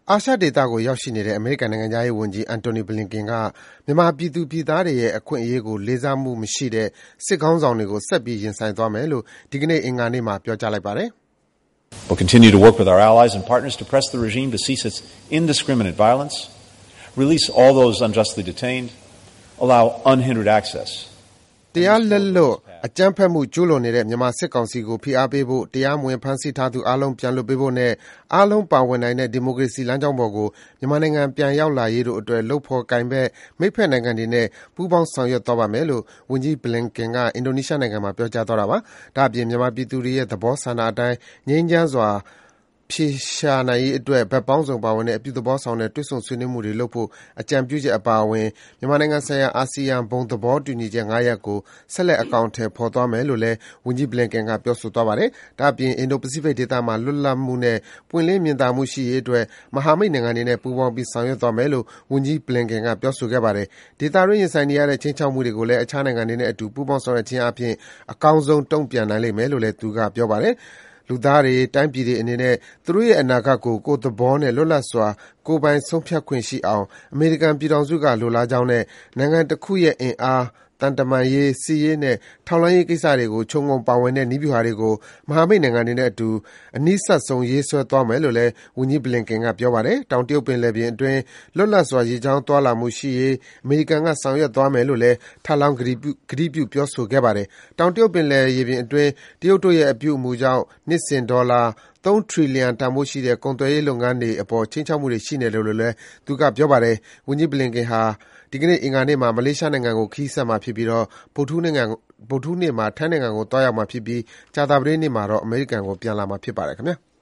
အာရှဒေသကိုရောက်ရှိနေတဲ့အမေရိကန်နိုင်ငံခြားရေးဝန်ကြီး Antony Blinken ကမြန်မာပြည်သူပြည်သားတွေရဲ့အခွင့်အရေးကိုလေးစားမှုမရှိတဲ့စစ်ခေါင်းဆောင်တွေကိုဆက်ပြီးရင်ဆိုင်သွားမယ်လို့ဒီကနေ့အင်္ဂါနေ့မှာပြောကြားလိုက်ပါတယ်။ We'll continue to work with our allies and partners to press the regime to cease its indiscriminate violence, release all those unjustly detained, allow unhindered access. တရားလက်လွတ်အကြမ်းဖက်မှုကျူးလွန်နေတဲ့မြန်မာစစ်ကောင်စီကိုဖိအားပေးဖို့တရားမဝင်ဖမ်းဆီးထားသူအားလုံးပြန်လွှတ်ပေးဖို့နဲ့အားလုံးပါဝင်နိုင်တဲ့ဒီမိုကရေစီလမ်းကြောင်းပေါ်ကိုမြန်မာနိုင်ငံပြန်ရောက်လာရေးတို့အတွက်လုပ်ဖော်ကိုင်ဘက်မိတ်ဖက်နိုင်ငံတွေနဲ့ပူးပေါင်းဆောင်ရွက်သွားပါမယ်လို့ဝန်ကြီး Blinken ကအင်ဒိုနီးရှားနိုင်ငံမှာပြောကြားသွားတာပါ။ဒါ့အပြင်မြန်မာပြည်သူတွေရဲ့သဘောဆန္ဒအတိုင်းငြိမ်းချမ်းစွာဖြေရှာနိုင်ရေးအတွက်ဘက်ပေါင်းစုံပါဝင်တဲ့အပြုသဘောဆောင်တဲ့တွေ့ဆုံဆွေးနွေးမှုတွေလုပ်ဖို့အကြံပြုချက်အပါအဝင်မြန်မာနိုင်ငံဆိုင်ရာအာဆီယံဘုံသဘောတူညီချက်၅ရပ်ကိုဆက်လက်အကောင်အထည်ဖော်သွားမယ်လို့လည်းဝန်ကြီး Blinken ကပြောဆိုသွားပါတယ်။ဒါ့အပြင်အင်ဒိုပစိဖိတ်ဒေသမှာလွတ်လပ်မှုနဲ့ပွင့်လင်းမြင်သာမှုရှိရေးအတွက်မဟာမိတ်နိုင်ငံတွေနဲ့ပူးပေါင်းပြီးဆောင်ရွက်သွားမယ်လို့ဝန်ကြီး Blinken ကပြောဆိုခဲ့ပါတယ်။ဒေသတွင်းရင်ဆိုင်နေရတဲ့ခြိမ်းခြောက်မှုတွေကိုလည်းအခြားနိုင်ငံတွေနဲ့အတူပူးပေါင်းဆောင်ရွက်ခြင်းအားဖြင့်အကောင်းဆုံးတုံ့ပြန်နိုင်လိမ့်မယ်လို့လည်းသူကပြောပါတယ်။လူသားတွေတိုင်းပြည်တွေအနေနဲ့သူတို့ရဲ့အနာဂတ်ကိုကိုယ့်သဘောနဲ့လွတ်လပ်စွာကိုယ်ပိုင်ဆုံးဖြတ်ခွင့်ရှိအောင်အမေရိကန်ပြည်ထောင်စုကလိုလားကြောင်းနဲ့နိုင်ငံတစ်ခုရဲ့အင်အားသံတမန်ရေးစစ်ရေးနဲ့ထောက်လှမ်းရေးကိစ္စတွေကိုခြုံငုံပါဝင်တဲ့နည်းဗျူဟာတွေကိုမဟာမိတ်နိုင်ငံတွေနဲ့အတူအနီးစပ်ဆုံးရေးဆွဲသွားမယ်လို့လည်းဝန်ကြီး Blinken ကပြောပါတယ်။တောင်တရုတ်ပင်လယ်ပြင်အတွင်းလွတ်လပ်စွာရေကြောင်းသွားလာမှုရှိရေးအမေရိကန်ကဆောင်ရွက်သွားမယ်လို့လည်းထပ်လောင်းကတိပြုပြောဆိုခဲ့ပါတယ်။တောင်တရုတ်ပင်လယ်ရေပြင်အတွင်းတရုတ်တို့ရဲ့အပြုအမူကြောင့်နှစ်စဉ်ဒေါ်လာ3 ထရီလီယံတန်ဖိုးရှိတဲ့ကုန်သွယ်ရေးလုပ်ငန်းတွေအပေါ်ခြိမ်းခြောက်မှုတွေရှိနေတယ်လို့လည်းသူကပြောပါတယ်။ဝန်ကြီး Blinken ဟာဒီကနေ့အင်္ဂါနေ့မှာမလေးရှားနိုင်ငံကိုခရီးဆက်မှာဖြစ်ပြီးဗုဒ္ဓဟူးနေ့မှာထိုင်းနိုင်ငံကိုသွားရောက်မှာဖြစ်ပြီးကြာသပတေးနေ့မှာတော့အမေရိကန်ကိုပြန်လာမှာဖြစ်ပါတယ်ခင်ဗျာ။